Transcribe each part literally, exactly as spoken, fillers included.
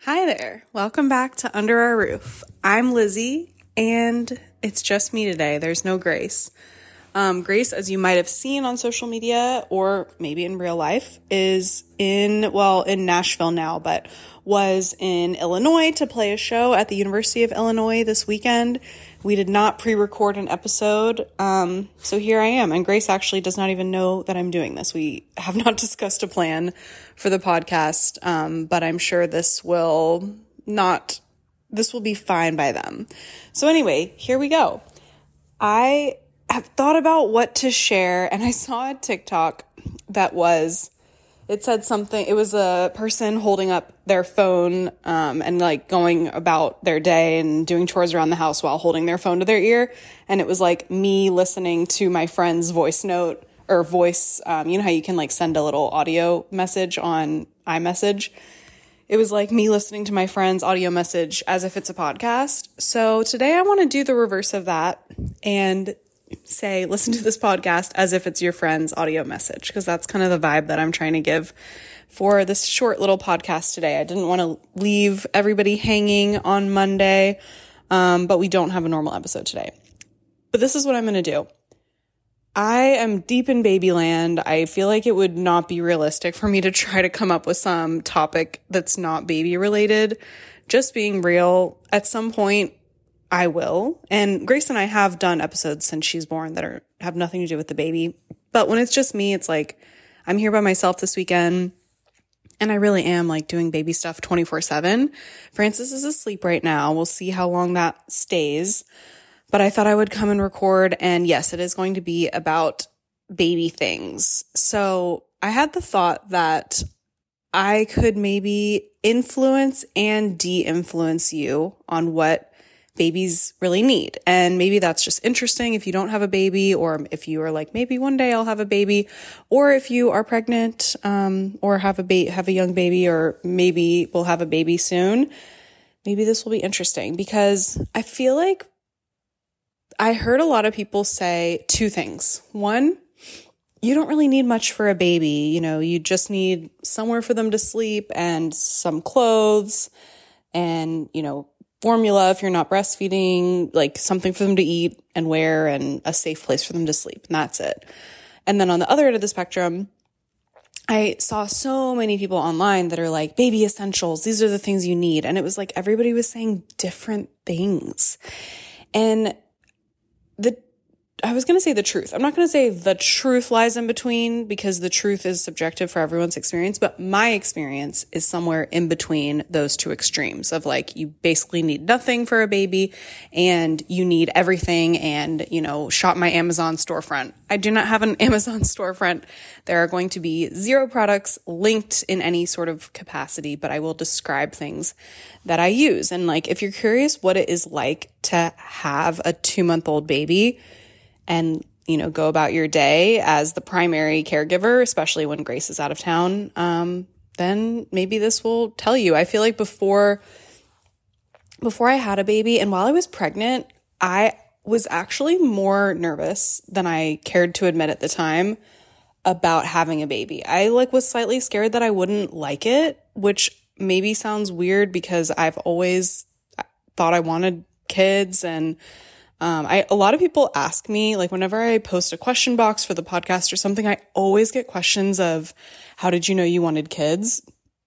Hi there. Welcome back to Under Our Roof. I'm Lizzie, and it's just me today. There's no Grace. Um, Grace, as you might have seen on social media or maybe in real life, is in, well, in Nashville now, but was in Illinois to play a show at the University of Illinois this weekend. We did not pre-record an episode, um, so here I am. And Grace actually does not even know that I'm doing this. We have not discussed a plan for the podcast, um, but I'm sure this will not, this will be fine by them. So anyway, here we go. I have thought about what to share, and I saw a TikTok that was, it said something, it was a person holding up their phone um, and like going about their day and doing chores around the house while holding their phone to their ear. And it was like me listening to my friend's voice note or voice, um, you know how you can like send a little audio message on iMessage? It was like me listening to my friend's audio message as if it's a podcast. So today I want to do the reverse of that and say, listen to this podcast as if it's your friend's audio message, because that's kind of the vibe that I'm trying to give for this short little podcast today. I didn't want to leave everybody hanging on Monday, um, but we don't have a normal episode today. But this is what I'm going to do. I am deep in babyland. I feel like it would not be realistic for me to try to come up with some topic that's not baby related. Just being real, at some point, I will. And Grace and I have done episodes since she's born that are have nothing to do with the baby. But when it's just me, it's like I'm here by myself this weekend. And I really am like doing baby stuff twenty-four seven. Francis is asleep right now. We'll see how long that stays. But I thought I would come and record. And yes, it is going to be about baby things. So I had the thought that I could maybe influence and de-influence you on what babies really need. And maybe that's just interesting if you don't have a baby, or if you are like, maybe one day I'll have a baby, or if you are pregnant, um, or have a ba- have a young baby, or maybe we'll have a baby soon. Maybe this will be interesting, because I feel like I heard a lot of people say two things. One, you don't really need much for a baby. You know, you just need somewhere for them to sleep and some clothes and, you know, formula if you're not breastfeeding, like something for them to eat and wear, and a safe place for them to sleep. And that's it. And then on the other end of the spectrum, I saw so many people online that are like, baby essentials, these are the things you need. And it was like everybody was saying different things. And the I was going to say the truth. I'm not going to say the truth lies in between, because the truth is subjective for everyone's experience. But my experience is somewhere in between those two extremes of like, you basically need nothing for a baby and you need everything. And, you know, shop my Amazon storefront. I do not have an Amazon storefront. There are going to be zero products linked in any sort of capacity, but I will describe things that I use. And like, if you're curious what it is like to have a two month old baby, and, you know, go about your day as the primary caregiver, especially when Grace is out of town, um, then maybe this will tell you. I feel like before, before I had a baby and while I was pregnant, I was actually more nervous than I cared to admit at the time about having a baby. I like was slightly scared that I wouldn't like it, which maybe sounds weird because I've always thought I wanted kids. And Um, I, a lot of people ask me, like whenever I post a question box for the podcast or something, I always get questions of, how did you know you wanted kids?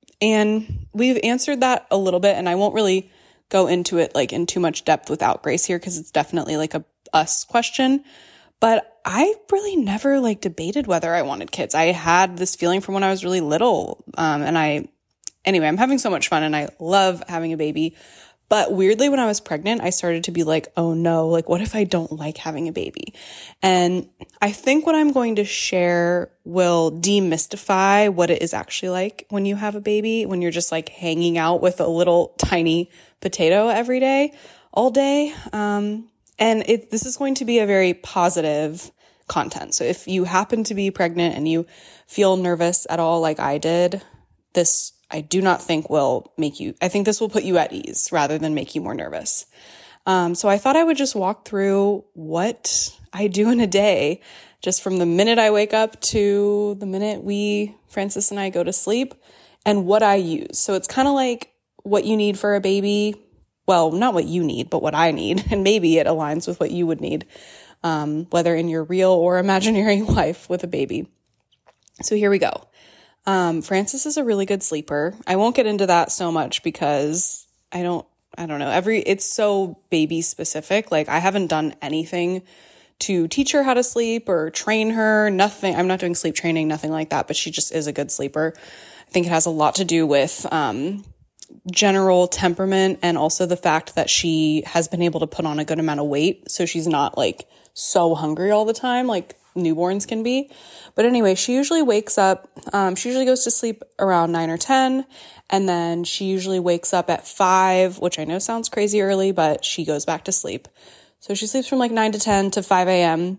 And we've answered that a little bit, and I won't really go into it like in too much depth without Grace here, because it's definitely like a us question. But I really never like debated whether I wanted kids. I had this feeling from when I was really little. Um, and I, anyway, I'm having so much fun and I love having a baby. But weirdly, when I was pregnant, I started to be like, oh no, like what if I don't like having a baby? And I think what I'm going to share will demystify what it is actually like when you have a baby, when you're just like hanging out with a little tiny potato every day, all day. Um, and it, this is going to be a very positive content. So if you happen to be pregnant and you feel nervous at all like I did, this I do not think will make you, I think this will put you at ease rather than make you more nervous. Um, so I thought I would just walk through what I do in a day, just from the minute I wake up to the minute we, Francis and I, go to sleep, and what I use. So it's kind of like what you need for a baby. Well, not what you need, but what I need. And maybe it aligns with what you would need, um, whether in your real or imaginary life with a baby. So here we go. Um, Frances is a really good sleeper. I won't get into that so much because I don't, I don't know, every, it's so baby specific. Like I haven't done anything to teach her how to sleep or train her, nothing. I'm not doing sleep training, nothing like that, but she just is a good sleeper. I think it has a lot to do with, um, general temperament and also the fact that she has been able to put on a good amount of weight. So she's not like so hungry all the time, like newborns can be. But anyway, she usually wakes up, um, she usually goes to sleep around nine or ten. And then she usually wakes up at five, which I know sounds crazy early, but she goes back to sleep. So she sleeps from like nine to ten to five a.m.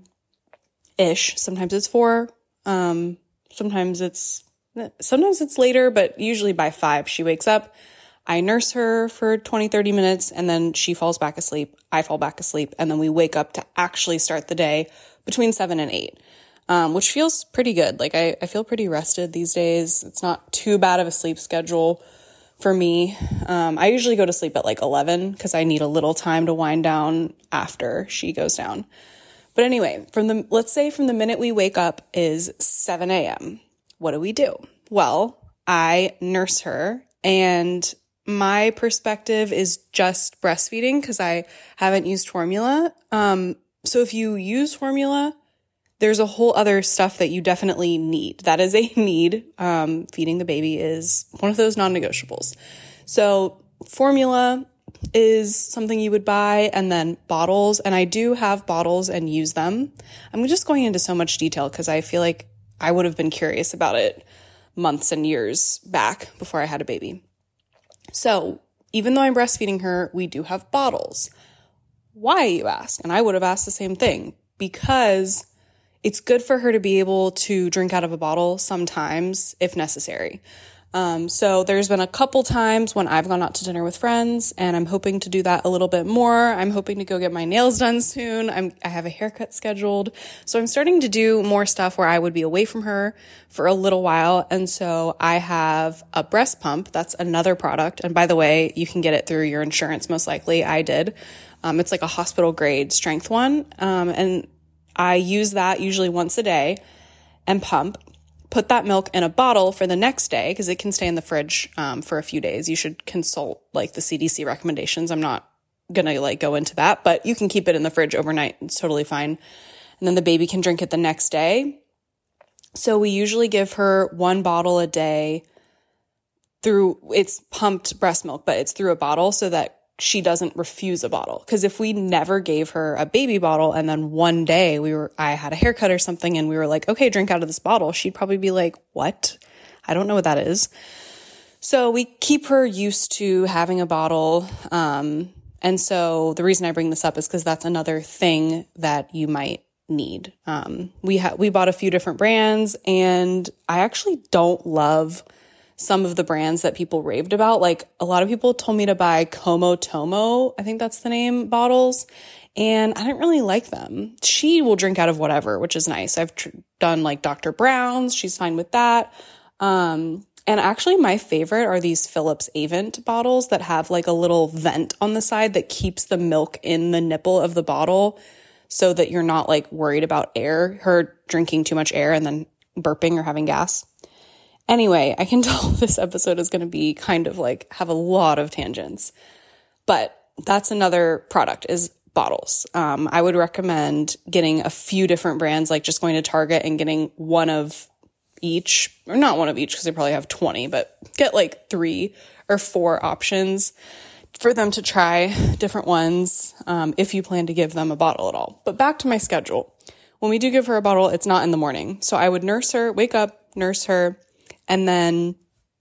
ish. Sometimes it's four. Um, sometimes it's, sometimes it's later, but usually by five she wakes up. I nurse her for twenty, thirty minutes and then she falls back asleep. I fall back asleep and then we wake up to actually start the day between seven and eight, um, which feels pretty good. Like I, I feel pretty rested these days. It's not too bad of a sleep schedule for me. Um, I usually go to sleep at like eleven because I need a little time to wind down after she goes down. But anyway, from the, let's say from the minute we wake up is seven a.m. What do we do? Well, I nurse her and my perspective is just breastfeeding because I haven't used formula. Um, so if you use formula, there's a whole other stuff that you definitely need. That is a need. Um, feeding the baby is one of those non-negotiables. So formula is something you would buy, and then bottles. And I do have bottles and use them. I'm just going into so much detail because I feel like I would have been curious about it months and years back before I had a baby. So even though I'm breastfeeding her, we do have bottles. Why, you ask? And I would have asked the same thing, because it's good for her to be able to drink out of a bottle sometimes if necessary. Um, so there's been a couple times when I've gone out to dinner with friends, and I'm hoping to do that a little bit more. I'm hoping to go get my nails done soon. I'm, I have a haircut scheduled. So I'm starting to do more stuff where I would be away from her for a little while. And so I have a breast pump. That's another product. And by the way, you can get it through your insurance, most likely. I did. Um, it's like a hospital grade strength one. Um, and I use that usually once a day and pump. Put that milk in a bottle for the next day because it can stay in the fridge um, for a few days. You should consult like the C D C recommendations. I'm not going to like go into that, but you can keep it in the fridge overnight. It's totally fine. And then the baby can drink it the next day. So we usually give her one bottle a day through, it's pumped breast milk, but it's through a bottle so that she doesn't refuse a bottle. Because if we never gave her a baby bottle and then one day we were, I had a haircut or something and we were like, okay, drink out of this bottle, she'd probably be like, what? I don't know what that is. So we keep her used to having a bottle. Um, and so the reason I bring this up is because that's another thing that you might need. Um, we ha- we bought a few different brands, and I actually don't love some of the brands that people raved about. Like a lot of people told me to buy Como Tomo, I think that's the name, bottles. And I didn't really like them. She will drink out of whatever, which is nice. I've tr- done like Doctor Brown's. She's fine with that. Um, and actually my favorite are these Philips Avent bottles that have like a little vent on the side that keeps the milk in the nipple of the bottle so that you're not like worried about air, her drinking too much air and then burping or having gas. Anyway, I can tell this episode is going to be kind of like have a lot of tangents, but that's another product is bottles. Um, I would recommend getting a few different brands, like just going to Target and getting one of each, or not one of each because they probably have twenty, but get like three or four options for them to try different ones um, if you plan to give them a bottle at all. But back to my schedule. When we do give her a bottle, it's not in the morning. So I would nurse her, wake up, nurse her, and then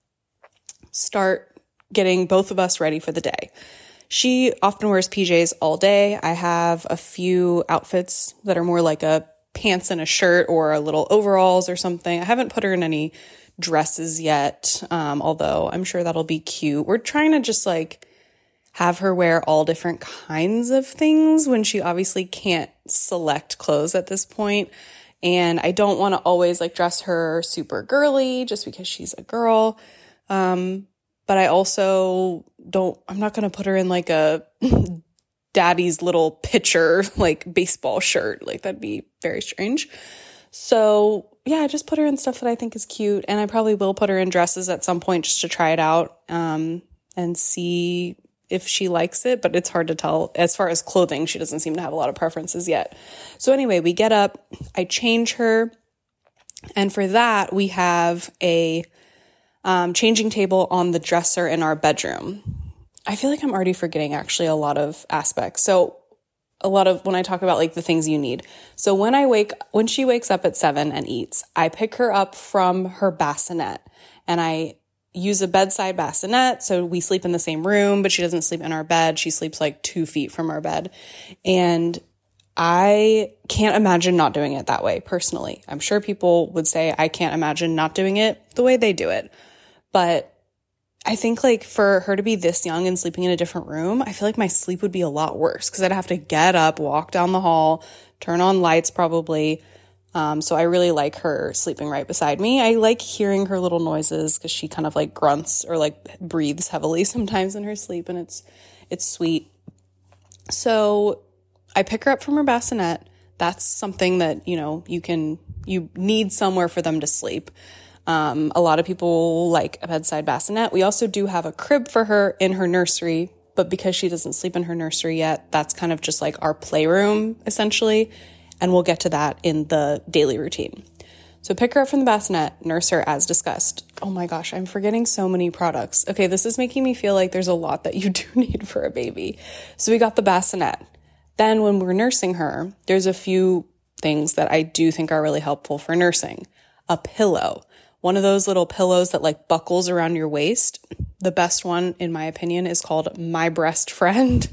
start getting both of us ready for the day. She often wears P Js all day. I have a few outfits that are more like a pants and a shirt or a little overalls or something. I haven't put her in any dresses yet, um, although I'm sure that'll be cute. We're trying to just like have her wear all different kinds of things when she obviously can't select clothes at this point. And I don't want to always like dress her super girly just because she's a girl. Um, but I also don't, I'm not going to put her in like a daddy's little pitcher, like baseball shirt. Like that'd be very strange. So yeah, I just put her in stuff that I think is cute. And I probably will put her in dresses at some point just to try it out um, and see if she likes it. But it's hard to tell. As far as clothing, she doesn't seem to have a lot of preferences yet. So anyway, we get up, I change her. And for that, we have a um, changing table on the dresser in our bedroom. I feel like I'm already forgetting actually a lot of aspects. So a lot of when I talk about like the things you need. So when I wake, when she wakes up at seven and eats, I pick her up from her bassinet and I use a bedside bassinet. So we sleep in the same room, but she doesn't sleep in our bed. She sleeps like two feet from our bed. And I can't imagine not doing it that way personally. I'm sure people would say I can't imagine not doing it the way they do it. But I think like for her to be this young and sleeping in a different room, I feel like my sleep would be a lot worse because I'd have to get up, walk down the hall, turn on lights probably. Um, so I really like her sleeping right beside me. I like hearing her little noises because she kind of like grunts or like breathes heavily sometimes in her sleep, and it's it's sweet. So I pick her up from her bassinet. That's something that, you know, you can, you need somewhere for them to sleep. Um, a lot of people like a bedside bassinet. We also do have a crib for her in her nursery, but because she doesn't sleep in her nursery yet, that's kind of just like our playroom essentially. And we'll get to that in the daily routine. So pick her up from the bassinet, nurse her as discussed. Oh my gosh, I'm forgetting so many products. Okay, this is making me feel like there's a lot that you do need for a baby. So we got the bassinet. Then when we're nursing her, there's a few things that I do think are really helpful for nursing. A pillow. One of those little pillows that like buckles around your waist. The best one, in my opinion, is called My Breast Friend.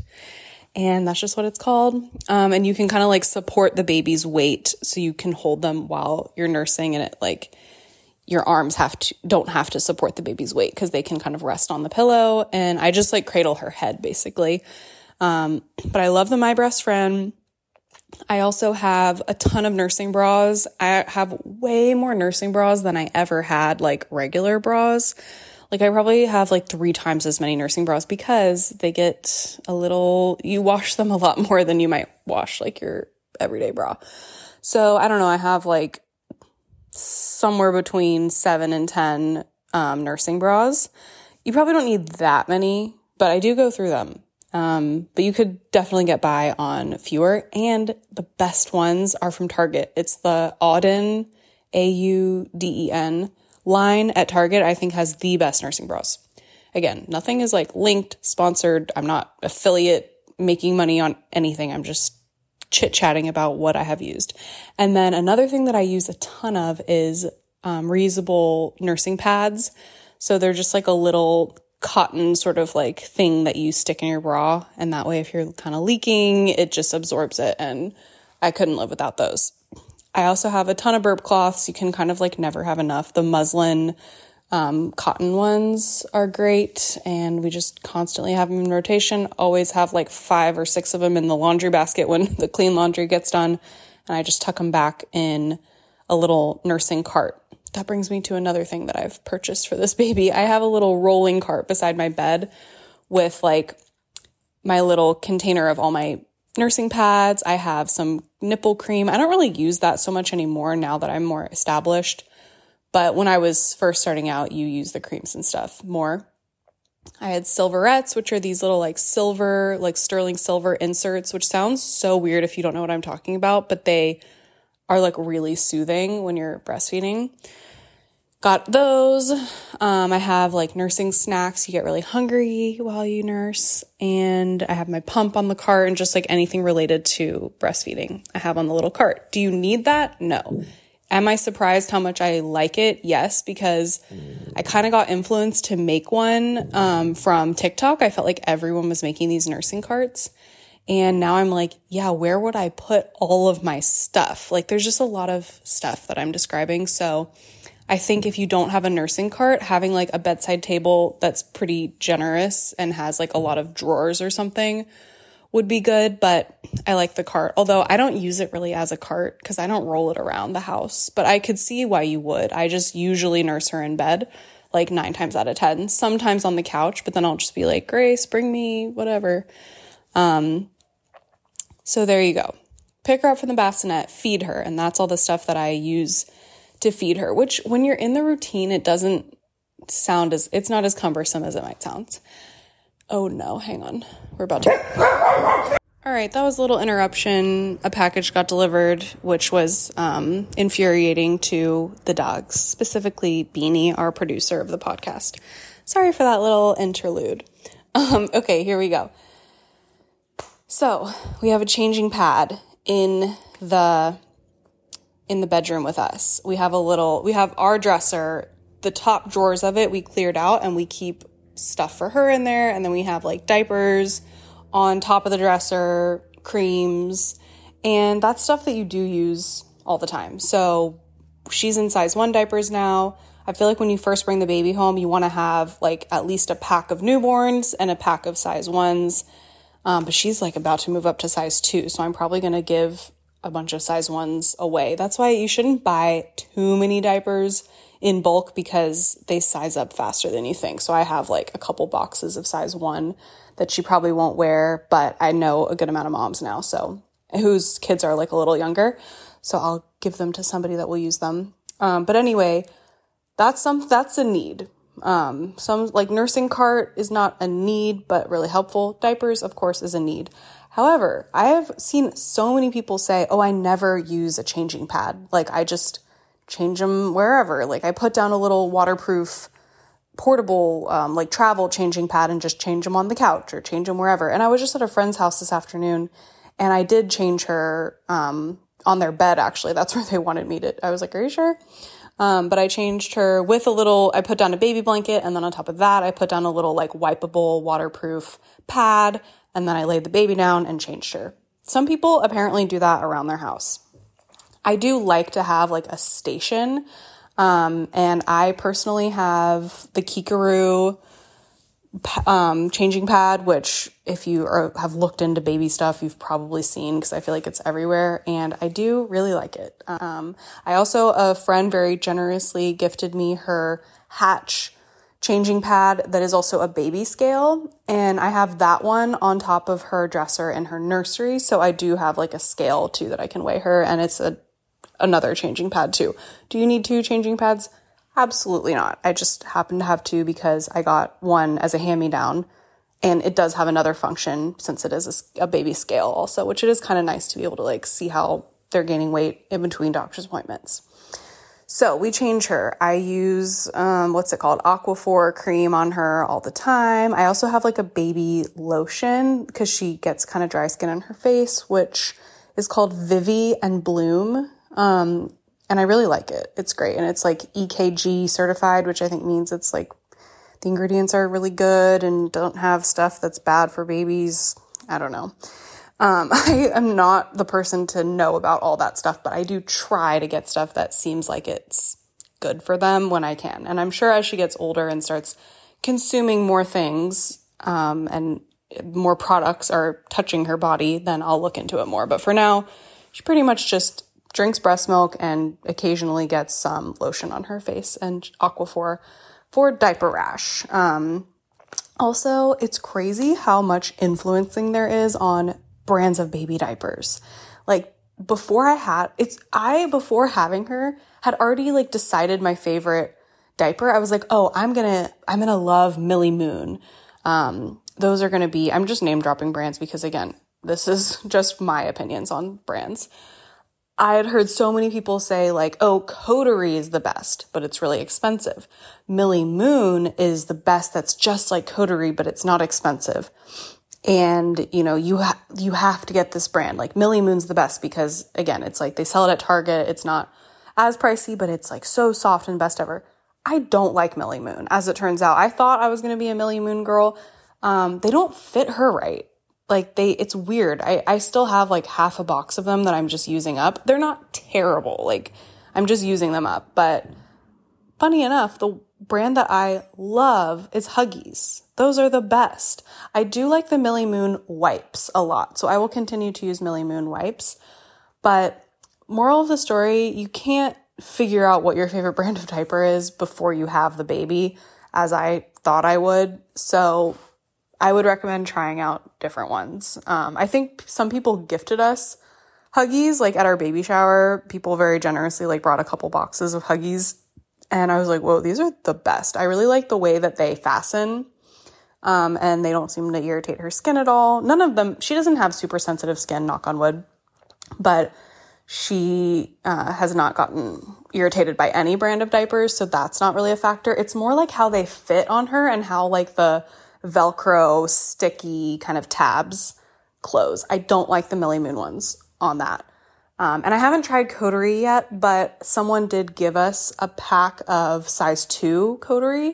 And that's just what it's called. Um, and you can kind of like support the baby's weight so you can hold them while you're nursing, and it like your arms have to don't have to support the baby's weight because they can kind of rest on the pillow. And I just like cradle her head basically. Um, but I love the My Breast Friend. I also have a ton of nursing bras. I have way more nursing bras than I ever had like regular bras. Like I probably have like three times as many nursing bras because they get a little, you wash them a lot more than you might wash like your everyday bra. So I don't know, I have like somewhere between seven and ten um, nursing bras. You probably don't need that many, but I do go through them. Um, but you could definitely get by on fewer, and the best ones are from Target. It's the Auden, A U D E N line at Target, I think has the best nursing bras. Again, nothing is like linked, sponsored. I'm not affiliate making money on anything. I'm just chit-chatting about what I have used. And then another thing that I use a ton of is um, reusable nursing pads. So they're just like a little cotton sort of like thing that you stick in your bra, and that way if you're kind of leaking, it just absorbs it, and I couldn't live without those. I also have a ton of burp cloths. You can kind of like never have enough. The muslin um, cotton ones are great, and we just constantly have them in rotation. Always have like five or six of them in the laundry basket when the clean laundry gets done, and I just tuck them back in a little nursing cart. That brings me to another thing that I've purchased for this baby. I have a little rolling cart beside my bed with like my little container of all my nursing pads. I have some nipple cream. I don't really use that so much anymore now that I'm more established. But when I was first starting out, you use the creams and stuff more. I had silverettes, which are these little like silver, like sterling silver inserts, which sounds so weird if you don't know what I'm talking about, but they are like really soothing when you're breastfeeding. Got those. Um, I have like nursing snacks. You get really hungry while you nurse. And I have my pump on the cart and just like anything related to breastfeeding I have on the little cart. Do you need that? No. Am I surprised how much I like it? Yes, because I kind of got influenced to make one um, from TikTok. I felt like everyone was making these nursing carts. And now I'm like, yeah, where would I put all of my stuff? Like there's just a lot of stuff that I'm describing. So I think if you don't have a nursing cart, having like a bedside table that's pretty generous and has like a lot of drawers or something would be good. But I like the cart, although I don't use it really as a cart because I don't roll it around the house. But I could see why you would. I just usually nurse her in bed. like nine times out of ten, sometimes on the couch, but then I'll just be like, Grace, bring me whatever. Um, so there you go. Pick her up from the bassinet, feed her. And that's all the stuff that I use to feed her, which when you're in the routine, it doesn't sound as, it's not as cumbersome as it might sound. Oh no, hang on. We're about to. All right, that was a little interruption. A package got delivered, which was um, infuriating to the dogs, specifically Beanie, our producer of the podcast. Sorry for that little interlude. Um, okay, here we go. So we have a changing pad in the in the bedroom with us. We have a little, we have our dresser, the top drawers of it we cleared out, and we keep stuff for her in there, and then we have like diapers on top of the dresser, creams, and that's stuff that you do use all the time. So she's in size one diapers now. I feel like when you first bring the baby home, you want to have like at least a pack of newborns and a pack of size ones. Um, but she's like about to move up to size two. So I'm probably going to give a bunch of size ones away. That's why you shouldn't buy too many diapers in bulk, because they size up faster than you think. So I have like a couple boxes of size one that she probably won't wear, but I know a good amount of moms now, so whose kids are like a little younger. So I'll give them to somebody that will use them. Um, but anyway, that's some, that's a need. Um, some like nursing cart is not a need, but really helpful. Diapers, of course, is a need. However, I have seen so many people say, oh, I never use a changing pad. Like I just change them wherever. Like I put down a little waterproof portable um, like travel changing pad and just change them on the couch or change them wherever. And I was just at a friend's house this afternoon, and I did change her um, on their bed, actually. That's where they wanted me to. I was like, are you sure? Um, but I changed her with a little, I put down a baby blanket, and then on top of that, I put down a little like wipeable waterproof pad, and then I laid the baby down and changed her. Some people apparently do that around their house. I do like to have like a station. Um, and I personally have the Kikaroo um, changing pad, which if you are, have looked into baby stuff, you've probably seen, because I feel like it's everywhere, and I do really like it. Um, I also, a friend very generously gifted me her Hatch changing pad that is also a baby scale, and I have that one on top of her dresser in her nursery, so I do have like a scale too that I can weigh her, and it's a another changing pad too. Do you need two changing pads? Absolutely not. I just happen to have two because I got one as a hand-me-down, and it does have another function since it is a, a baby scale also, which it is kind of nice to be able to like see how they're gaining weight in between doctor's appointments. So we change her. I use, um, what's it called? Aquaphor cream on her all the time. I also have like a baby lotion because she gets kind of dry skin on her face, which is called Vivi and Bloom. Um, and I really like it. It's great. And it's like E K G certified, which I think means it's like the ingredients are really good and don't have stuff that's bad for babies. I don't know. Um, I am not the person to know about all that stuff, but I do try to get stuff that seems like it's good for them when I can. And I'm sure as she gets older and starts consuming more things, um, and more products are touching her body, then I'll look into it more. But for now, she pretty much just drinks breast milk and occasionally gets some lotion on her face and Aquaphor for diaper rash. Um, also, it's crazy how much influencing there is on brands of baby diapers. Like before I had, it's, I, before having her, had already like decided my favorite diaper. I was like, oh, I'm gonna, I'm gonna love Millie Moon. Um, those are gonna be, I'm just name dropping brands because again, this is just my opinions on brands. I had heard so many people say like, oh, Coterie is the best, but it's really expensive. Millie Moon is the best that's just like Coterie, but it's not expensive. And, you know, you, ha- you have to get this brand. Like Millie Moon's the best because, again, it's like they sell it at Target. It's not as pricey, but it's like so soft and best ever. I don't like Millie Moon, as it turns out. I thought I was going to be a Millie Moon girl. Um, they don't fit her right. Like they, it's weird. I, I still have like half a box of them that I'm just using up. They're not terrible. Like I'm just using them up. But funny enough, the brand that I love is Huggies. Those are the best. I do like the Millie Moon wipes a lot. So I will continue to use Millie Moon wipes. But moral of the story, you can't figure out what your favorite brand of diaper is before you have the baby, as I thought I would. So I would recommend trying out different ones. Um, I think some people gifted us Huggies, like at our baby shower. People very generously like brought a couple boxes of Huggies. And I was like, whoa, these are the best. I really like the way that they fasten. Um, and they don't seem to irritate her skin at all. None of them, she doesn't have super sensitive skin, knock on wood, but she uh, has not gotten irritated by any brand of diapers, so that's not really a factor. It's more like how they fit on her and how like the Velcro sticky kind of tabs close. I don't like the Millie Moon ones on that. Um, and I haven't tried Coterie yet, but someone did give us a pack of size two Coterie.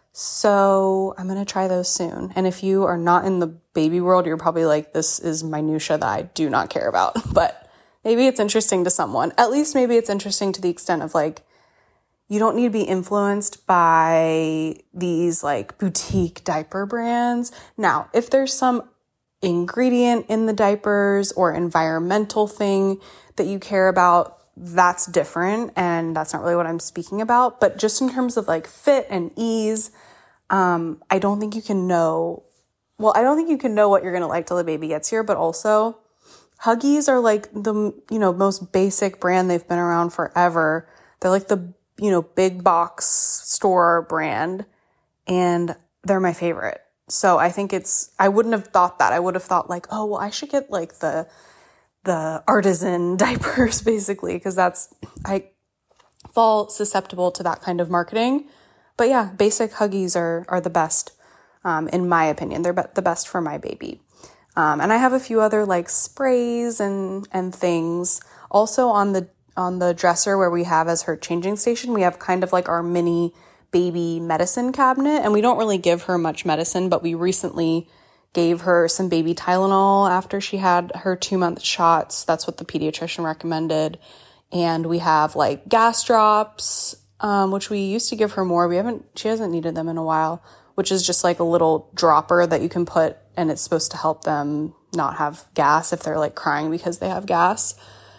So I'm going to try those soon. And if you are not in the baby world, you're probably like, this is minutia that I do not care about. But maybe it's interesting to someone. At least maybe it's interesting to the extent of like, you don't need to be influenced by these like boutique diaper brands. Now, if there's some ingredient in the diapers or environmental thing that you care about, that's different. And that's not really what I'm speaking about. But just in terms of like fit and ease, Um, I don't think you can know, well, I don't think you can know what you're going to like till the baby gets here, but also Huggies are like the, you know, most basic brand. They've been around forever. They're like the, you know, big box store brand, and they're my favorite. So I think it's, I wouldn't have thought that. I would have thought like, oh, well, I should get like the, the artisan diapers basically, because that's, I fall susceptible to that kind of marketing. But yeah, basic Huggies are are the best, um, in my opinion. They're be- the best for my baby. Um, and I have a few other like sprays and and things. Also on the on the dresser where we have as her changing station, we have kind of like our mini baby medicine cabinet. And we don't really give her much medicine, but we recently gave her some baby Tylenol after she had her two-month shots. That's what the pediatrician recommended. And we have like gas drops, Um, which we used to give her more. We haven't, she hasn't needed them in a while, which is just like a little dropper that you can put, and it's supposed to help them not have gas if they're like crying because they have gas.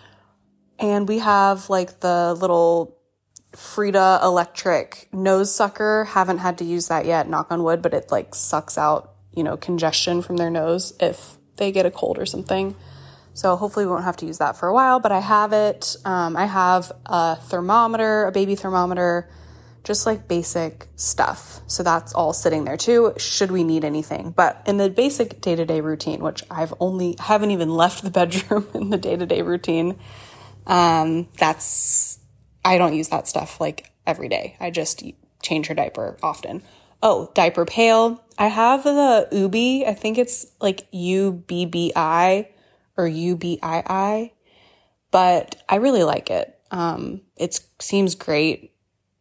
And we have like the little Frida electric nose sucker. Haven't had to use that yet, knock on wood, but it like sucks out, you know, congestion from their nose if they get a cold or something. So hopefully we won't have to use that for a while, but I have it. Um, I have a thermometer, a baby thermometer, just like basic stuff. So that's all sitting there too, should we need anything. But in the basic day-to-day routine, which I've only, haven't even left the bedroom in the day-to-day routine, um, that's, I don't use that stuff like every day. I just change her diaper often. Oh, diaper pail. I have the Ubi. I think it's like U B B I. Or U B I I, but I really like it. Um, it seems great.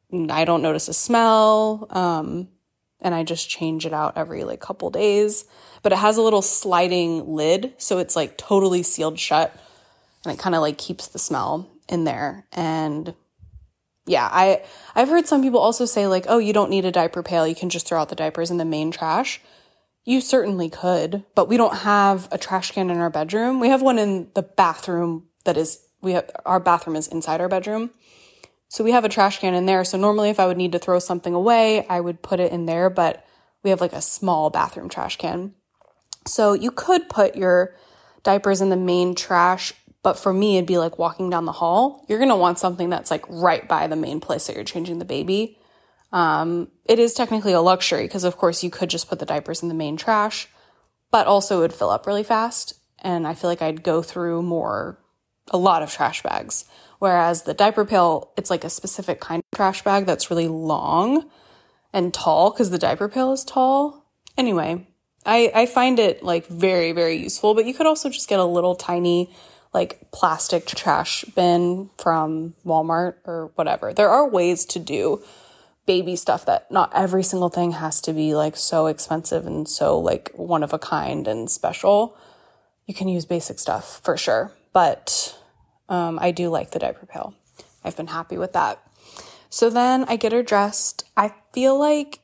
I don't notice a smell, um, and I just change it out every like couple days. But it has a little sliding lid, so it's like totally sealed shut, and it kind of like keeps the smell in there. And yeah, I I've heard some people also say like, oh, you don't need a diaper pail. You can just throw out the diapers in the main trash. You certainly could, but we don't have a trash can in our bedroom. We have one in the bathroom that is, we have, our bathroom is inside our bedroom. So we have a trash can in there. So normally if I would need to throw something away, I would put it in there, but we have like a small bathroom trash can. So you could put your diapers in the main trash, but for me, it'd be like walking down the hall. You're going to want something that's like right by the main place that you're changing the baby. Um, it is technically a luxury because of course you could just put the diapers in the main trash, but also it would fill up really fast. And I feel like I'd go through more, a lot of trash bags. Whereas the diaper pail, it's like a specific kind of trash bag that's really long and tall because the diaper pail is tall. Anyway, I, I find it like very, very useful, but you could also just get a little tiny like plastic trash bin from Walmart or whatever. There are ways to do baby stuff that not every single thing has to be like so expensive and so like one of a kind and special. You can use basic stuff for sure, but um, I do like the diaper pail. I've been happy with that. So then I get her dressed. I feel like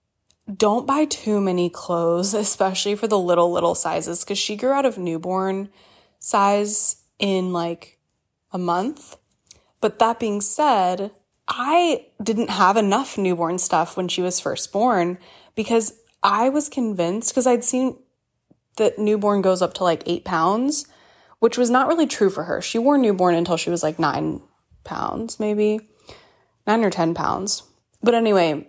don't buy too many clothes, especially for the little, little sizes, because she grew out of newborn size in like a month. But that being said, I didn't have enough newborn stuff when she was first born because I was convinced, because I'd seen that newborn goes up to like eight pounds, which was not really true for her. She wore newborn until she was like nine pounds, maybe nine or ten pounds. But anyway,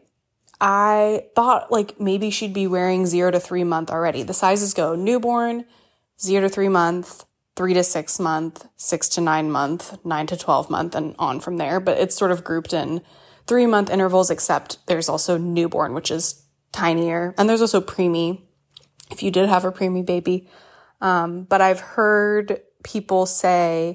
I thought like maybe she'd be wearing zero to three month already. The sizes go newborn, zero to three month, three to six month, six to nine month, nine to twelve month, and on from there. But it's sort of grouped in three month intervals, except there's also newborn, which is tinier. And there's also preemie, if you did have a preemie baby. Um, but I've heard people say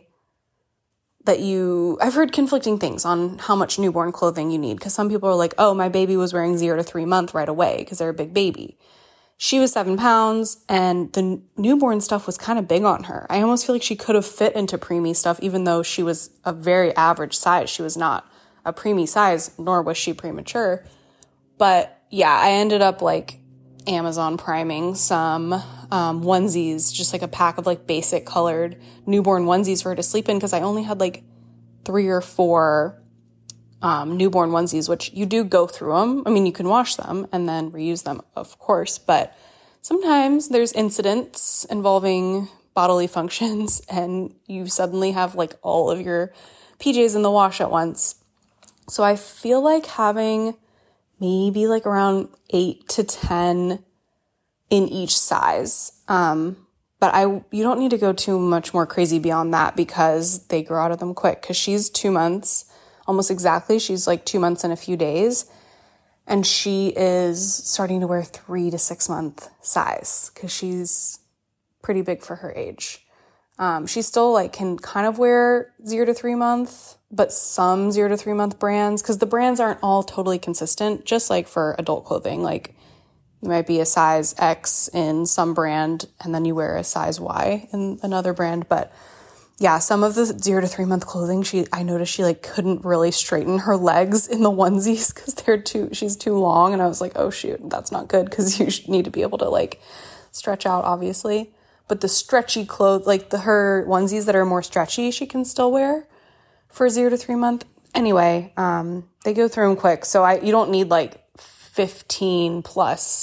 that you, I've heard conflicting things on how much newborn clothing you need. Because some people are like, oh, my baby was wearing zero to three month right away because they're a big baby. She was seven pounds and the newborn stuff was kind of big on her. I almost feel like she could have fit into preemie stuff, even though she was a very average size. She was not a preemie size, nor was she premature. But yeah, I ended up like Amazon priming some um, onesies, just like a pack of like basic colored newborn onesies for her to sleep in because I only had like three or four Um, newborn onesies, which you do go through them. I mean, you can wash them and then reuse them, of course, but sometimes there's incidents involving bodily functions and you suddenly have like all of your P Js in the wash at once. So I feel like having maybe like around eight to ten in each size. Um, but I, you don't need to go too much more crazy beyond that because they grow out of them quick because she's two months almost exactly. She's like two months and a few days. And she is starting to wear three to six month size because she's pretty big for her age. Um, she still like can kind of wear zero to three month, but some zero to three month brands, because the brands aren't all totally consistent, just like for adult clothing. Like you might be a size X in some brand and then you wear a size Y in another brand. But yeah, some of the zero to three month clothing, she, I noticed she like couldn't really straighten her legs in the onesies because they're too, she's too long. And I was like, oh shoot, that's not good because you need to be able to like stretch out, obviously. But the stretchy clothes, like the, her onesies that are more stretchy, she can still wear for zero to three month. Anyway, um, they go through them quick. So I, you don't need like fifteen plus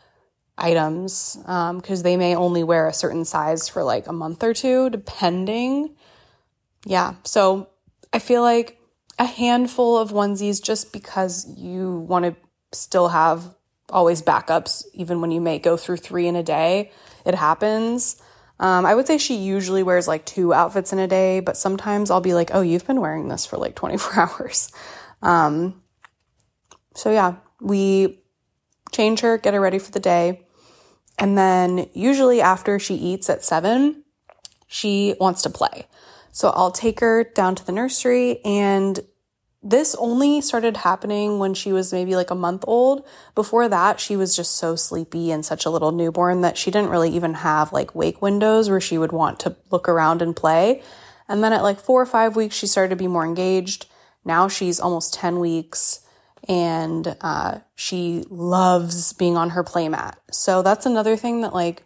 items, um, because they may only wear a certain size for like a month or two, depending. Yeah, so I feel like a handful of onesies just because you want to still have always backups, even when you may go through three in a day. It happens. Um, I would say she usually wears like two outfits in a day, but sometimes I'll be like, oh, you've been wearing this for like twenty-four hours. Um, so yeah, we change her, get her ready for the day. And then usually after she eats at seven, she wants to play. So I'll take her down to the nursery, and this only started happening when she was maybe like a month old. Before that, she was just so sleepy and such a little newborn that she didn't really even have like wake windows where she would want to look around and play. And then at like four or five weeks, she started to be more engaged. Now she's almost ten weeks. And uh, she loves being on her play mat. So that's another thing that, like,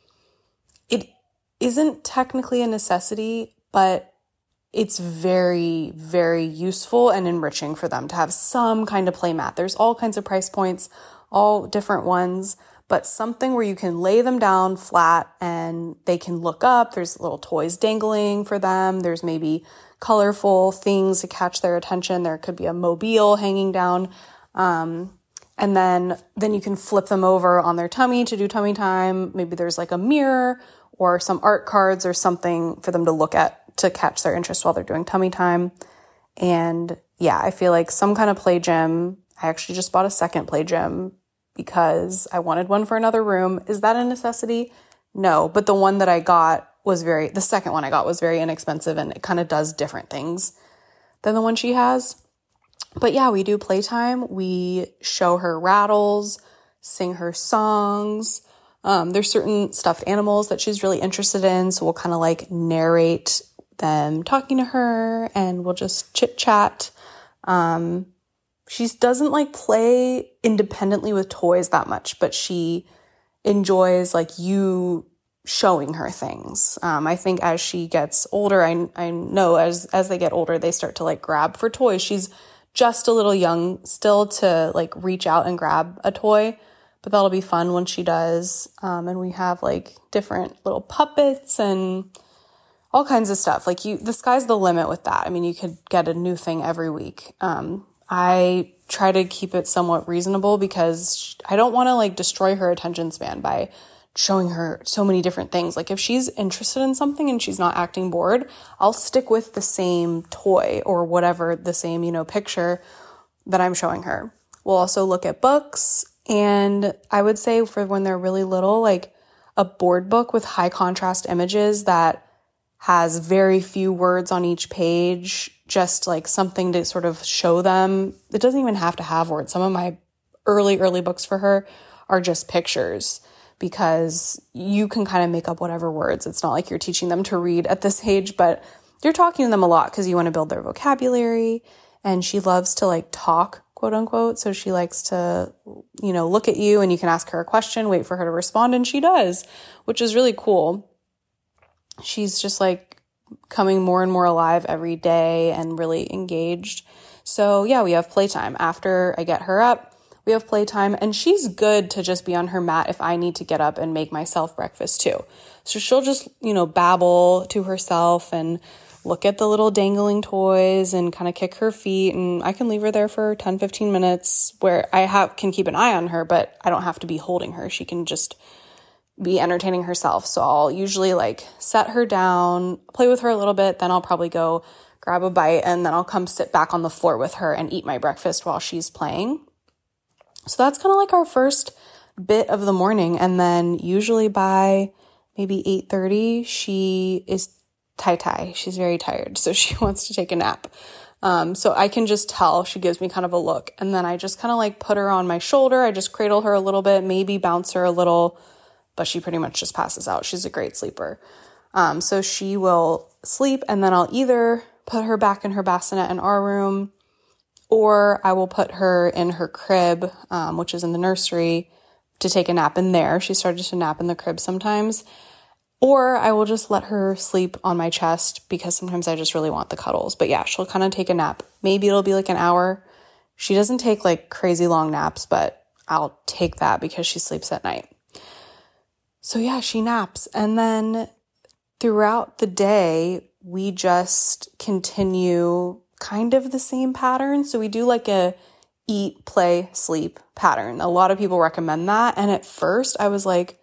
it isn't technically a necessity, but it's very, very useful and enriching for them to have some kind of play mat. There's all kinds of price points, all different ones, but something where you can lay them down flat and they can look up. There's little toys dangling for them. There's maybe colorful things to catch their attention. There could be a mobile hanging down. Um, and then, then you can flip them over on their tummy to do tummy time. Maybe there's like a mirror or some art cards or something for them to look at to catch their interest while they're doing tummy time. And yeah, I feel like some kind of play gym. I actually just bought a second play gym because I wanted one for another room. Is that a necessity? No, but the one that I got was very, the second one I got was very inexpensive, and it kind of does different things than the one she has. But yeah, we do playtime. We show her rattles, sing her songs. Um, there's certain stuffed animals that she's really interested in. So we'll kind of like narrate them talking to her, and we'll just chit chat. Um, she doesn't like play independently with toys that much, but she enjoys like you showing her things. Um, I think as she gets older, I I know as as they get older, they start to like grab for toys. She's just a little young still to like reach out and grab a toy, but that'll be fun when she does. Um, and we have like different little puppets and all kinds of stuff. Like you, the sky's the limit with that. I mean, you could get a new thing every week. Um, I try to keep it somewhat reasonable because I don't want to like destroy her attention span by showing her so many different things. Like if she's interested in something and she's not acting bored, I'll stick with the same toy or whatever, the same, you know, picture that I'm showing her. We'll also look at books. And I would say for when they're really little, like a board book with high contrast images that has very few words on each page, just like something to sort of show them. It doesn't even have to have words. Some of my early, early books for her are just pictures, because you can kind of make up whatever words. It's not like you're teaching them to read at this age, but you're talking to them a lot because you want to build their vocabulary. And she loves to like talk, quote unquote. So she likes to, you know, look at you and you can ask her a question, wait for her to respond. And she does, which is really cool. She's just like coming more and more alive every day and really engaged. So yeah, we have playtime. After I get her up, we have playtime, and she's good to just be on her mat if I need to get up and make myself breakfast too. So she'll just, you know, babble to herself and look at the little dangling toys and kind of kick her feet. And I can leave her there for ten, fifteen minutes where I have can keep an eye on her, but I don't have to be holding her. She can just be entertaining herself. So I'll usually like set her down, play with her a little bit, then I'll probably go grab a bite, and then I'll come sit back on the floor with her and eat my breakfast while she's playing. So that's kind of like our first bit of the morning. And then usually by maybe eight thirty, she is tie-tie. She's very tired, so she wants to take a nap. Um, so I can just tell. She gives me kind of a look. And then I just kind of like put her on my shoulder. I just cradle her a little bit, maybe bounce her a little, but she pretty much just passes out. She's a great sleeper. Um, so she will sleep, and then I'll either put her back in her bassinet in our room, or I will put her in her crib, um, which is in the nursery, to take a nap in there. She started to nap in the crib sometimes. Or I will just let her sleep on my chest because sometimes I just really want the cuddles. But yeah, she'll kind of take a nap. Maybe it'll be like an hour. She doesn't take like crazy long naps, but I'll take that because she sleeps at night. So yeah, she naps. And then throughout the day, we just continue kind of the same pattern. So we do like a eat, play, sleep pattern. A lot of people recommend that. And at first I was like,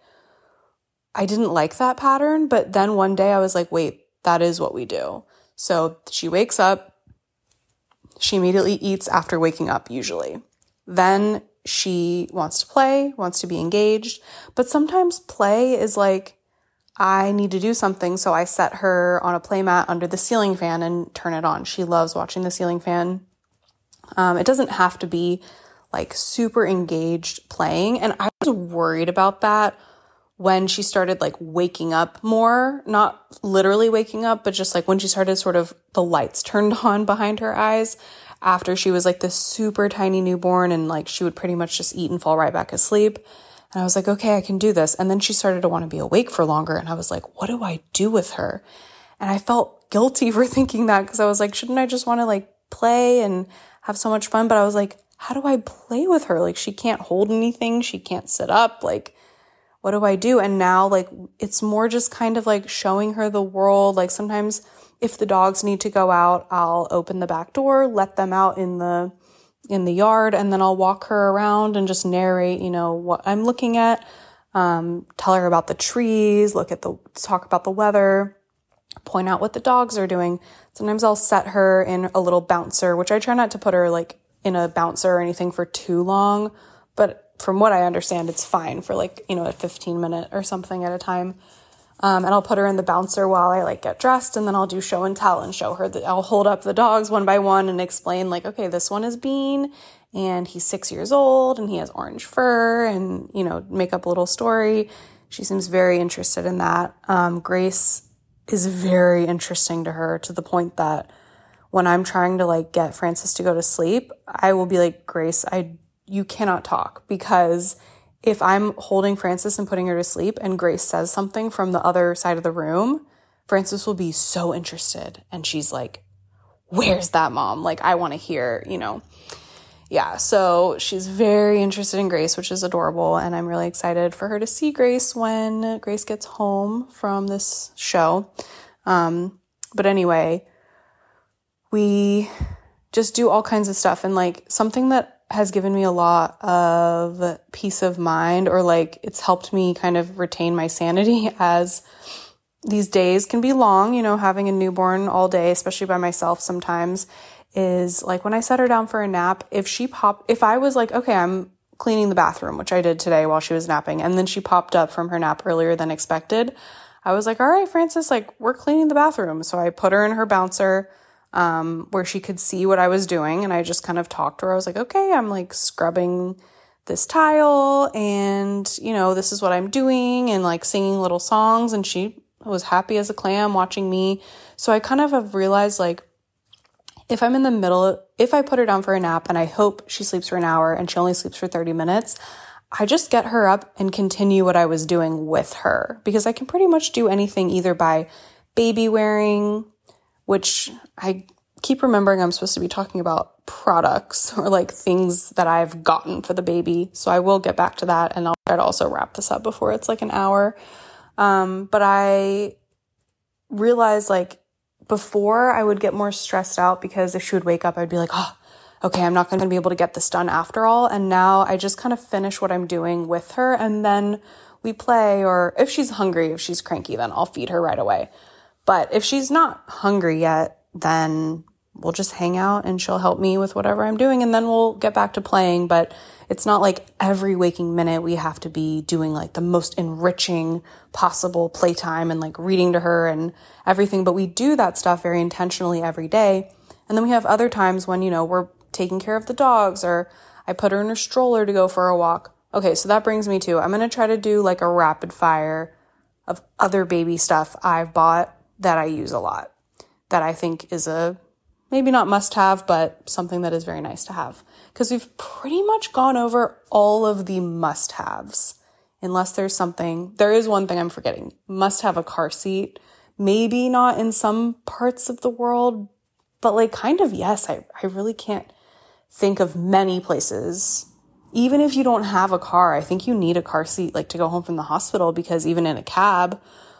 I didn't like that pattern. But then one day I was like, wait, that is what we do. So she wakes up. She immediately eats after waking up usually. Then she wants to play, wants to be engaged. But sometimes play is like, I need to do something, so I set her on a playmat under the ceiling fan and turn it on. She loves watching the ceiling fan. Um, it doesn't have to be like super engaged playing. And I was worried about that when she started like waking up more, not literally waking up, but just like when she started sort of the lights turned on behind her eyes after she was like this super tiny newborn, and like she would pretty much just eat and fall right back asleep. And I was like, okay, I can do this. And then she started to want to be awake for longer. And I was like, what do I do with her? And I felt guilty for thinking that, because I was like, shouldn't I just want to like play and have so much fun? But I was like, how do I play with her? Like, she can't hold anything. She can't sit up. Like, what do I do? And now like, it's more just kind of like showing her the world. Like sometimes if the dogs need to go out, I'll open the back door, let them out in the in the yard, and then I'll walk her around and just narrate, you know, what I'm looking at, um, tell her about the trees, look at the, talk about the weather, point out what the dogs are doing. Sometimes I'll set her in a little bouncer, which I try not to put her like in a bouncer or anything for too long, but from what I understand, it's fine for like, you know, a fifteen minute or something at a time. Um, and I'll put her in the bouncer while I like get dressed, and then I'll do show and tell and show her that I'll hold up the dogs one by one and explain like, okay, this one is Bean and he's six years old and he has orange fur, and, you know, make up a little story. She seems very interested in that. Um, Grace is very interesting to her, to the point that when I'm trying to like get Francis to go to sleep, I will be like, Grace, I, you cannot talk, because if I'm holding Frances and putting her to sleep and Grace says something from the other side of the room, Frances will be so interested. And she's like, where's that, Mom? Like, I want to hear, you know. Yeah, so she's very interested in Grace, which is adorable. And I'm really excited for her to see Grace when Grace gets home from this show. Um, but anyway, we just do all kinds of stuff. And like something that has given me a lot of peace of mind, or like it's helped me kind of retain my sanity as these days can be long, you know, having a newborn all day, especially by myself sometimes, is like when I set her down for a nap, if she popped, if I was like, okay, I'm cleaning the bathroom, which I did today while she was napping, and then she popped up from her nap earlier than expected, I was like, all right, Frances, like we're cleaning the bathroom. So I put her in her bouncer um, where she could see what I was doing. And I just kind of talked to her. I was like, okay, I'm like scrubbing this tile and, you know, this is what I'm doing, and like singing little songs. And she was happy as a clam watching me. So I kind of have realized like, if I'm in the middle, if I put her down for a nap and I hope she sleeps for an hour and she only sleeps for thirty minutes, I just get her up and continue what I was doing with her, because I can pretty much do anything either by baby wearing, which I keep remembering I'm supposed to be talking about products or like things that I've gotten for the baby. So I will get back to that, and I'll try to also wrap this up before it's like an hour. Um, but I realized like before I would get more stressed out because if she would wake up, I'd be like, oh, okay, I'm not going to be able to get this done after all. And now I just kind of finish what I'm doing with her, and then we play, or if she's hungry, if she's cranky, then I'll feed her right away. But if she's not hungry yet, then we'll just hang out and she'll help me with whatever I'm doing, and then we'll get back to playing. But it's not like every waking minute we have to be doing like the most enriching possible playtime and like reading to her and everything. But we do that stuff very intentionally every day. And then we have other times when, you know, we're taking care of the dogs, or I put her in her stroller to go for a walk. Okay, so that brings me to, I'm going to try to do like a rapid fire of other baby stuff I've bought that I use a lot, that I think is a maybe not must have, but something that is very nice to have. Because we've pretty much gone over all of the must haves, unless there's something, there is one thing I'm forgetting. Must have a car seat. Maybe not in some parts of the world, but like kind of yes. I, I really can't think of many places. Even if you don't have a car, I think you need a car seat like to go home from the hospital, because even in a cab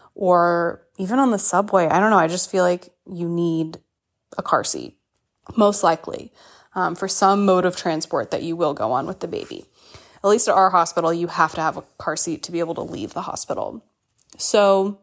or even on the subway, I don't know, I just feel like you need a car seat, most likely, um, for some mode of transport that you will go on with the baby. At least at our hospital, you have to have a car seat to be able to leave the hospital. So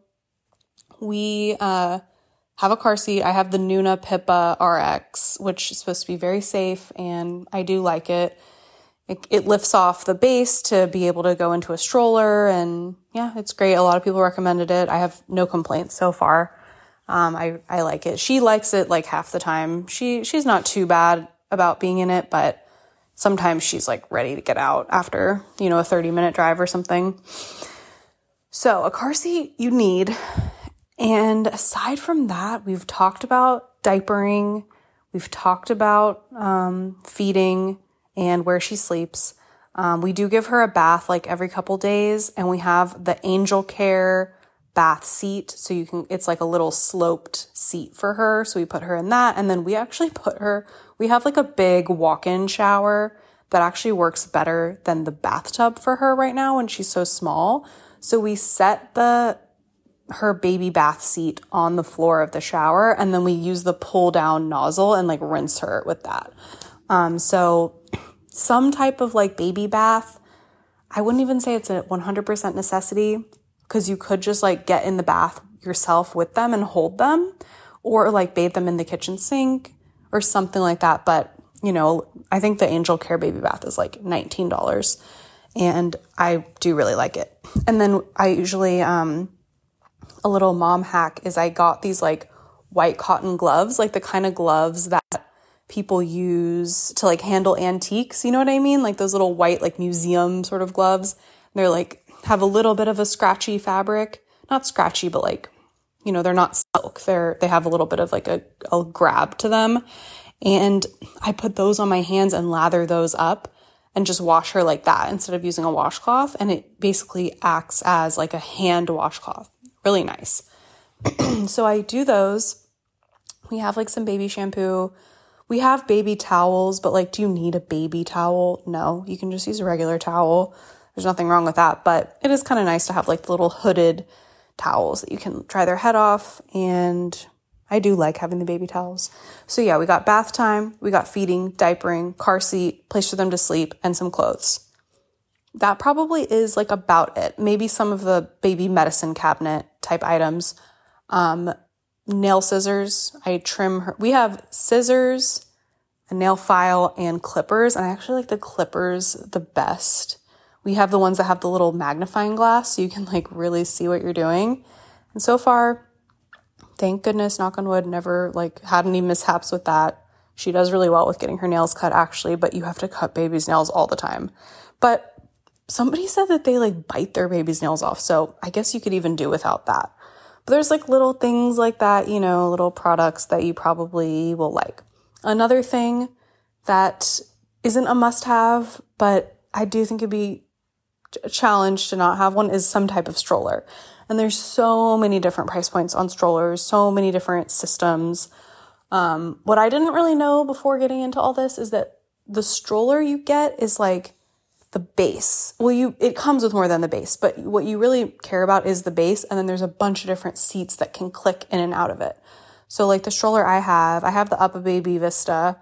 we uh, have a car seat. I have the Nuna Pippa R X, which is supposed to be very safe, and I do like it. It, it lifts off the base to be able to go into a stroller, and yeah, it's great. A lot of people recommended it. I have no complaints so far. Um, I, I like it. She likes it like half the time. She, she's not too bad about being in it, but sometimes she's like ready to get out after, you know, a thirty minute drive or something. So a car seat you need. And aside from that, we've talked about diapering. We've talked about, um, feeding and where she sleeps. Um, we do give her a bath like every couple days, and we have the Angel Care bath seat. So you can, it's like a little sloped seat for her. So we put her in that. And then we actually put her, we have like a big walk-in shower that actually works better than the bathtub for her right now when she's so small. So we set the, her baby bath seat on the floor of the shower, and then we use the pull down nozzle and like rinse her with that. Um, so some type of like baby bath, I wouldn't even say it's a one hundred percent necessity, because you could just like get in the bath yourself with them and hold them, or like bathe them in the kitchen sink or something like that. But, you know, I think the Angel Care baby bath is like nineteen dollars, and I do really like it. And then I usually, um, a little mom hack is I got these like white cotton gloves, like the kind of gloves that people use to like handle antiques. You know what I mean? Like those little white, like museum sort of gloves. They're like, have a little bit of a scratchy fabric, not scratchy, but like, you know, they're not silk. They're, they have a little bit of like a, a grab to them. And I put those on my hands and lather those up. and just wash her like that instead of using a washcloth. And it basically acts as like a hand washcloth. Really nice. So I do those. We have like some baby shampoo. We have baby towels, but like, do you need a baby towel? No, you can just use a regular towel. There's nothing wrong with that, but it is kind of nice to have like the little hooded towels that you can dry their head off. And I do like having the baby towels. So yeah, we got bath time, we got feeding, diapering, car seat, place for them to sleep, and some clothes. That probably is like about it. Maybe some of the baby medicine cabinet type items. Um, nail scissors. I trim her. We have scissors, a nail file, and clippers. And I actually like the clippers the best. We have the ones that have the little magnifying glass so you can like really see what you're doing. And so far, thank goodness, knock on wood, never like had any mishaps with that. She does really well with getting her nails cut actually, but you have to cut baby's nails all the time. But somebody said that they like bite their baby's nails off. So I guess you could even do without that. But there's like little things like that, you know, little products that you probably will like. Another thing that isn't a must-have, but I do think it'd be a challenge to not have one is some type of stroller. And there's so many different price points on strollers, so many different systems. Um, what I didn't really know before getting into all this is that the stroller you get is like the base. Well, you it comes with more than the base, but what you really care about is the base, and then there's a bunch of different seats that can click in and out of it. So like the stroller I have, I have the UPPAbaby Vista.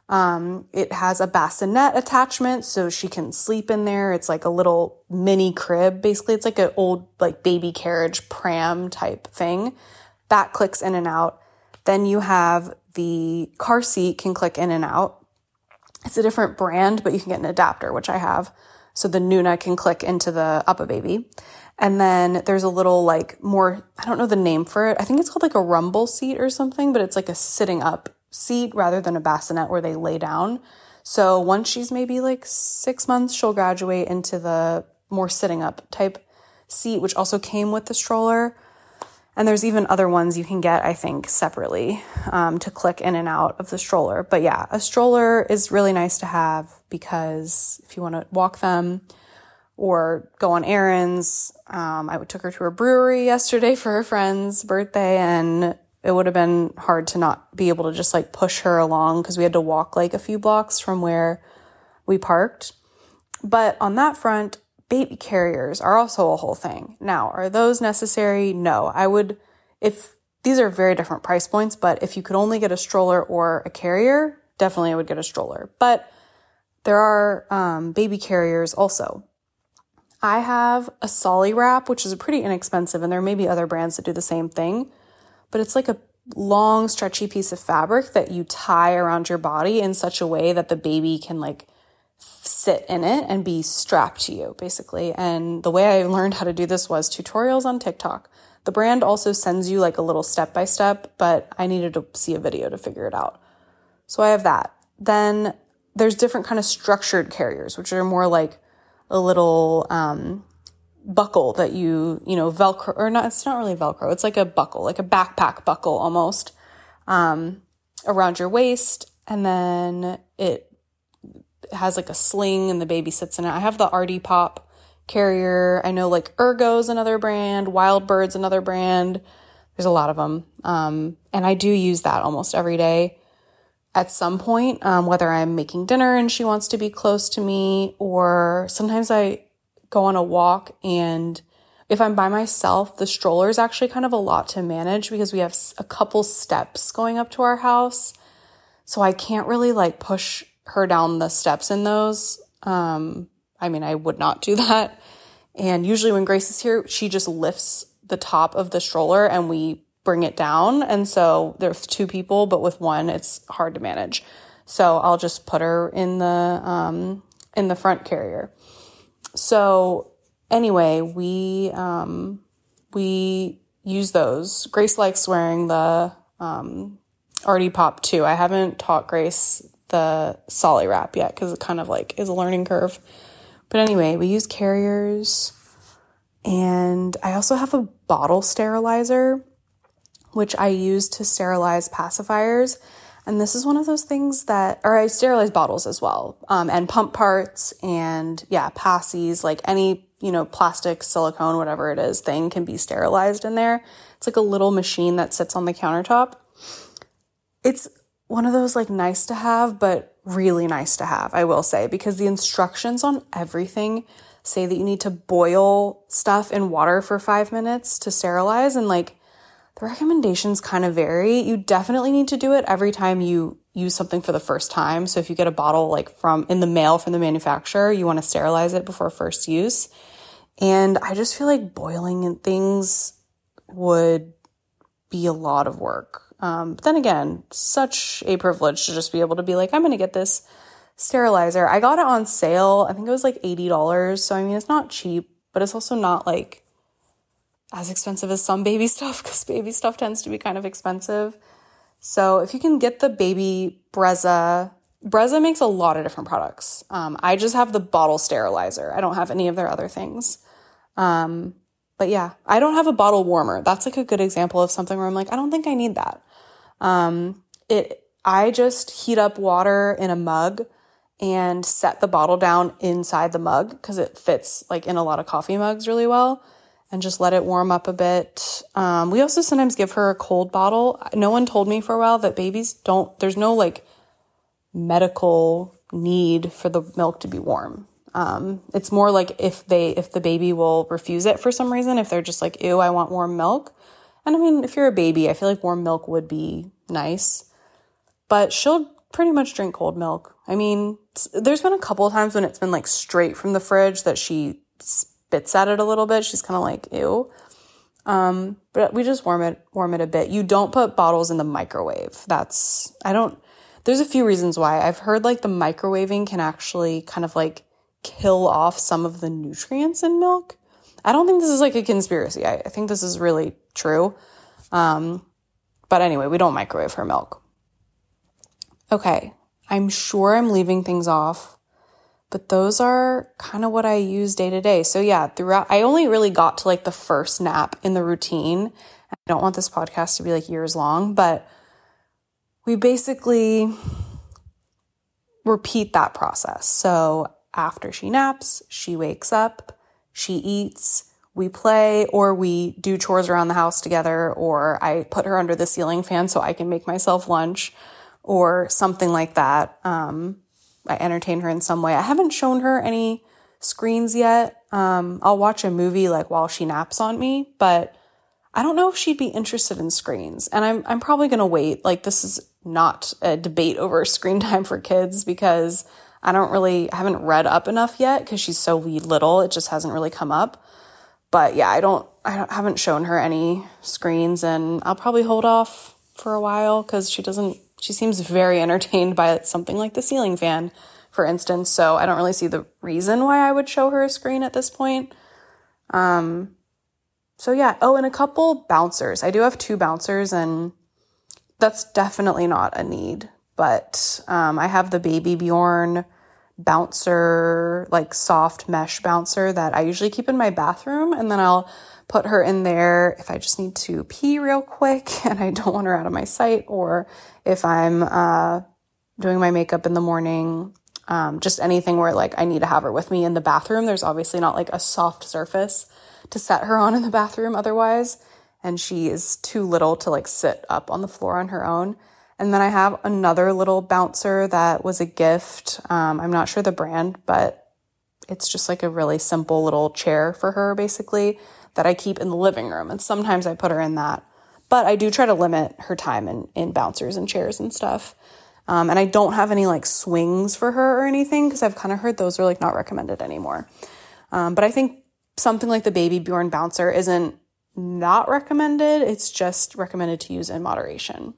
Um, it has a bassinet attachment, so she can sleep in there. It's like a little mini crib. Basically, it's like an old like baby carriage pram type thing. That clicks in and out. Then you have the car seat can click in and out. It's a different brand, but you can get an adapter, which I have. So the Nuna can click into the UPPAbaby. And then there's a little like more, I don't know the name for it. I think it's called like a rumble seat or something, but it's like a sitting up seat rather than a bassinet where they lay down. So once she's maybe like six months, she'll graduate into the more sitting up type seat, which also came with the stroller. And there's even other ones you can get, I think, separately um, to click in and out of the stroller. But yeah, a stroller is really nice to have because if you want to walk them or go on errands, um, I took her to a brewery yesterday for her friend's birthday, and it would have been hard to not be able to just like push her along because we had to walk like a few blocks from where we parked. But on that front, baby carriers are also a whole thing. Now, are those necessary? No. I would, if these are very different price points, but if you could only get a stroller or a carrier, definitely I would get a stroller. But there are um, baby carriers also. I have a Solly Wrap, which is pretty inexpensive, and there may be other brands that do the same thing, but it's like a long, stretchy piece of fabric that you tie around your body in such a way that the baby can like sit in it and be strapped to you, basically. And the way I learned how to do this was tutorials on TikTok. The brand also sends you like a little step-by-step, but I needed to see a video to figure it out. So I have that. Then there's different kind of structured carriers, which are more like a little um, buckle that you, you know, Velcro, or not, it's not really Velcro. It's like a buckle, like a backpack buckle almost um, around your waist. And then it has like a sling and the baby sits in it. I have the Artie Pop carrier. I know like Ergo's another brand, Wild Bird's another brand. There's a lot of them. Um, and I do use that almost every day at some point, um, whether I'm making dinner and she wants to be close to me, or sometimes I go on a walk, and if I'm by myself, the stroller is actually kind of a lot to manage because we have a couple steps going up to our house. So I can't really like push her down the steps in those. Um, I mean, I would not do that. And usually when Grace is here, she just lifts the top of the stroller and we bring it down. And so there's two people, but with one, it's hard to manage. So I'll just put her in the, um, in the front carrier. So anyway, we, um, we use those. Grace likes wearing the, um, Artie Pop too. I haven't taught Grace the Solly Wrap yet because it kind of like is a learning curve. But anyway, we use carriers, and I also have a bottle sterilizer, which I use to sterilize pacifiers. And this is one of those things that, or I sterilize bottles as well, um, and pump parts and yeah, passies, like any, you know, plastic, silicone, whatever it is, thing can be sterilized in there. It's like a little machine that sits on the countertop. It's one of those like nice to have, but really nice to have, I will say, because the instructions on everything say that you need to boil stuff in water for five minutes to sterilize. And like the recommendations kind of vary. You definitely need to do it every time you use something for the first time. So if you get a bottle like from in the mail from the manufacturer, you want to sterilize it before first use. And I just feel like boiling things would be a lot of work. Um, but then again, such a privilege to just be able to be like, I'm going to get this sterilizer. I got it on sale. I think it was like eighty dollars. So, I mean, it's not cheap, but it's also not like as expensive as some baby stuff, because baby stuff tends to be kind of expensive. So if you can get the baby Brezza, Brezza makes a lot of different products. Um, I just have the bottle sterilizer. I don't have any of their other things. Um, but yeah, I don't have a bottle warmer. That's like a good example of something where I'm like, I don't think I need that. Um, it, I just heat up water in a mug and set the bottle down inside the mug because it fits like in a lot of coffee mugs really well, and just let it warm up a bit. Um, we also sometimes give her a cold bottle. No one told me for a while that babies don't, there's no like medical need for the milk to be warm. Um, it's more like if they, if the baby will refuse it for some reason, if they're just like, ew, I want warm milk. And I mean, if you're a baby, I feel like warm milk would be nice, but she'll pretty much drink cold milk. I mean, there's been a couple of times when it's been like straight from the fridge that she spits at it a little bit. She's kind of like, ew. Um, but we just warm it, warm it a bit. You don't put bottles in the microwave. That's, I don't, there's a few reasons why. I've heard like the microwaving can actually kind of like kill off some of the nutrients in milk. I don't think this is like a conspiracy. I, I think this is really true. Um, but anyway, we don't microwave her milk. Okay. I'm sure I'm leaving things off, but those are kind of what I use day to day. So yeah, throughout, I only really got to like the first nap in the routine. I don't want this podcast to be like years long, but we basically repeat that process. So after she naps, she wakes up, she eats, we play, or we do chores around the house together, or I put her under the ceiling fan so I can make myself lunch or something like that. Um, I entertain her in some way. I haven't shown her any screens yet. Um, I'll watch a movie like while she naps on me, but I don't know if she'd be interested in screens. And I'm I'm probably going to wait. Like, this is not a debate over screen time for kids because I don't really, I haven't read up enough yet because she's so wee little. It just hasn't really come up. But yeah, I don't, I don't, haven't shown her any screens, and I'll probably hold off for a while because she doesn't, she seems very entertained by something like the ceiling fan, for instance. So I don't really see the reason why I would show her a screen at this point. Um, so yeah. Oh, and a couple bouncers. I do have two bouncers, and that's definitely not a need. But um, I have the Baby Bjorn bouncer, like soft mesh bouncer that I usually keep in my bathroom, and then I'll put her in there if I just need to pee real quick and I don't want her out of my sight, or if I'm uh, doing my makeup in the morning, um, just anything where like I need to have her with me in the bathroom. There's obviously not like a soft surface to set her on in the bathroom otherwise, and she is too little to like sit up on the floor on her own. And then I have another little bouncer that was a gift. Um, I'm not sure the brand, but it's just like a really simple little chair for her, basically, that I keep in the living room. And sometimes I put her in that. But I do try to limit her time in, in bouncers and chairs and stuff. Um, and I don't have any like swings for her or anything because I've kind of heard those are like not recommended anymore. Um, but I think something like the Baby Bjorn bouncer isn't not recommended. It's just recommended to use in moderation.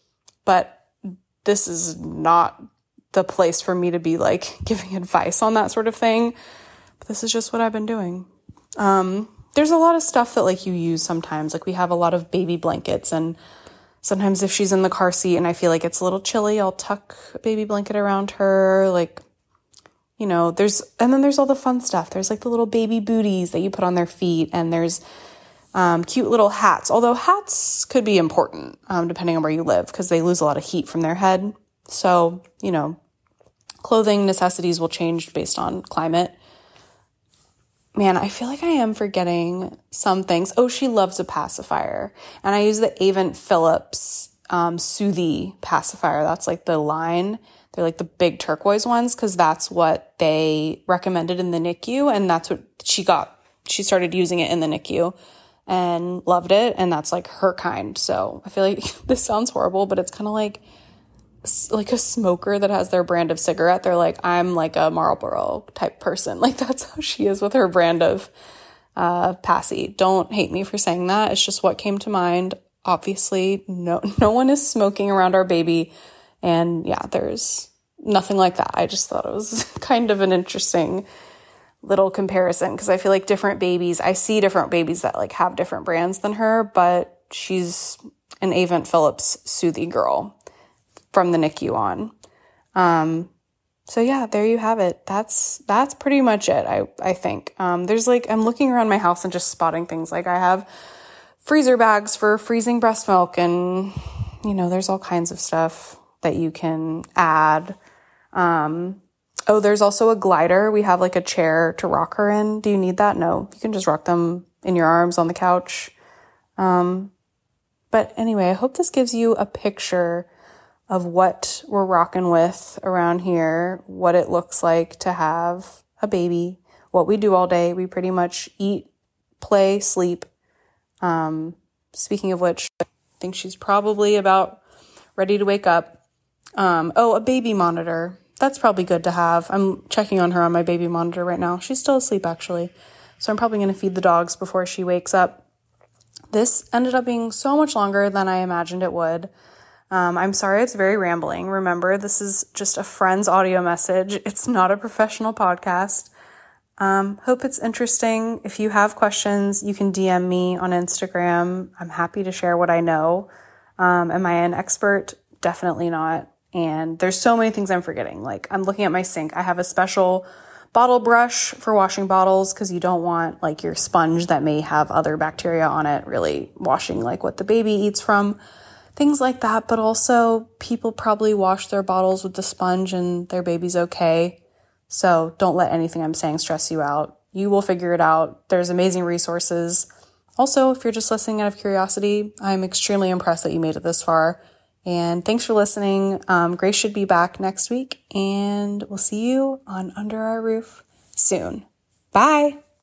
But this is not the place for me to be like giving advice on that sort of thing. But this is just what I've been doing. Um, there's a lot of stuff that like you use sometimes. Like we have a lot of baby blankets, and sometimes if she's in the car seat and I feel like it's a little chilly, I'll tuck a baby blanket around her. Like, you know, there's, and then there's all the fun stuff. There's like the little baby booties that you put on their feet, and there's Um, cute little hats, although hats could be important um, depending on where you live because they lose a lot of heat from their head. So, you know, clothing necessities will change based on climate. Man, I feel like I am forgetting some things. Oh, she loves a pacifier. And I use the Avent Philips um, Soothie pacifier. That's like the line. They're like the big turquoise ones because that's what they recommended in the N I C U. And that's what she got. She started using it in the N I C U and loved it. And that's like her kind. So I feel like this sounds horrible, but it's kind of like like a smoker that has their brand of cigarette. They're like, I'm like a Marlboro type person. Like that's how she is with her brand of uh, Passy. Don't hate me for saying that. It's just what came to mind. Obviously, no, no one is smoking around our baby. And yeah, there's nothing like that. I just thought it was kind of an interesting little comparison because I feel like different babies, I see different babies that like have different brands than her, but she's an Avent Philips Soothie girl from the N I C U on. Um, so yeah, there you have it. That's, that's pretty much it. I, I think, um, there's like, I'm looking around my house and just spotting things. Like I have freezer bags for freezing breast milk and, you know, there's all kinds of stuff that you can add. Um, oh, there's also a glider. We have like a chair to rock her in. Do you need that? No, you can just rock them in your arms on the couch. Um, but anyway, I hope this gives you a picture of what we're rocking with around here, what it looks like to have a baby, what we do all day. We pretty much eat, play, sleep. Um, speaking of which, I think she's probably about ready to wake up. Um, oh, a baby monitor. That's probably good to have. I'm checking on her on my baby monitor right now. She's still asleep, actually. So I'm probably going to feed the dogs before she wakes up. This ended up being so much longer than I imagined it would. Um, I'm sorry it's very rambling. Remember, this is just a friend's audio message. It's not a professional podcast. Um, hope it's interesting. If you have questions, you can D M me on Instagram. I'm happy to share what I know. Um, am I an expert? Definitely not. And there's so many things I'm forgetting. Like I'm looking at my sink. I have a special bottle brush for washing bottles because you don't want like your sponge that may have other bacteria on it really washing like what the baby eats from. Things like that, but also people probably wash their bottles with the sponge and their baby's okay. So don't let anything I'm saying stress you out. You will figure it out. There's amazing resources. Also, if you're just listening out of curiosity, I'm extremely impressed that you made it this far. And thanks for listening. Um, Grace should be back next week, and we'll see you on Under Our Roof soon. Bye.